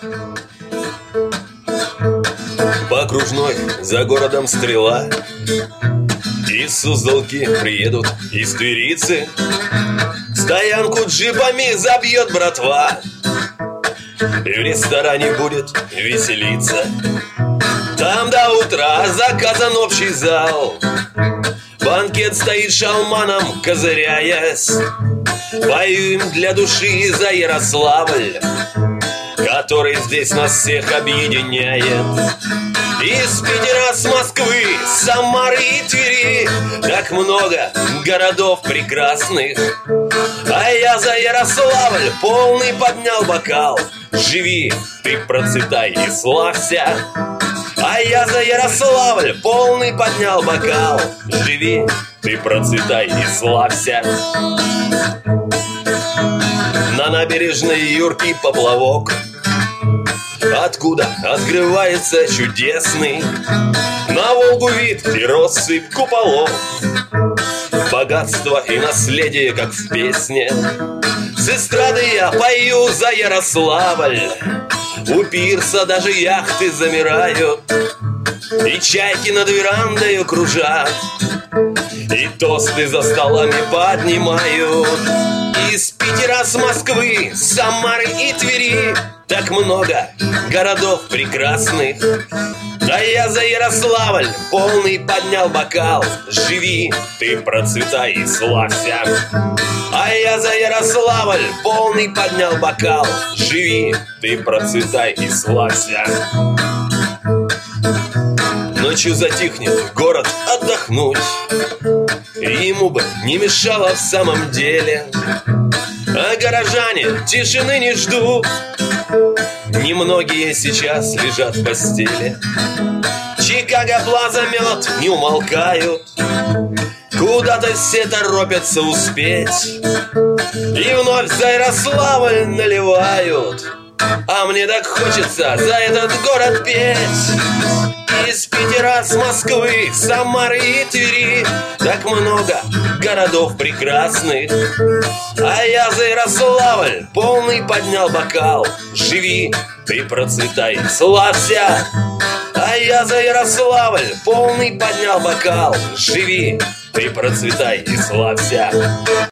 По окружной за городом стрела. Из Суздалки приедут из Тверицы. Стоянку джипами забьет братва. И в ресторане будет веселиться. Там до утра заказан общий зал. Банкет стоит шалманом, козыряясь. Поем для души за Ярославль, который здесь нас всех объединяет. Из Питера, с Москвы, с Самары и Твери так много городов прекрасных. А я за Ярославль полный поднял бокал. Живи, ты процветай и славься. А я за Ярославль полный поднял бокал. Живи, ты процветай и славься. На набережной юркий поплавок, откуда открывается чудесный на Волгу вид и россыпь куполов. Богатство и наследие, как в песне. С эстрады я пою за Ярославль. У пирса даже яхты замирают, и чайки над верандою кружат, и тосты за столами поднимают. Из Питера, с Москвы, с Самары и Твери так много городов прекрасных. А я за Ярославль полный поднял бокал. Живи, ты процветай и славься. А я за Ярославль полный поднял бокал. Живи, ты процветай и славься. Ночью затихнет город отдохнуть, и ему бы не мешало в самом деле. А горожане тишины не ждут, немногие сейчас лежат в постели. Чикаго, Плаза, мед не умолкают, куда-то все торопятся успеть. И вновь за Ярославль наливают, а мне так хочется за этот город петь. Из Питера, с Москвы, Самары и Твери так много городов прекрасных. А я за Ярославль полный поднял бокал. Живи, ты процветай, славься. А я за Ярославль полный поднял бокал. Живи, ты процветай и славься.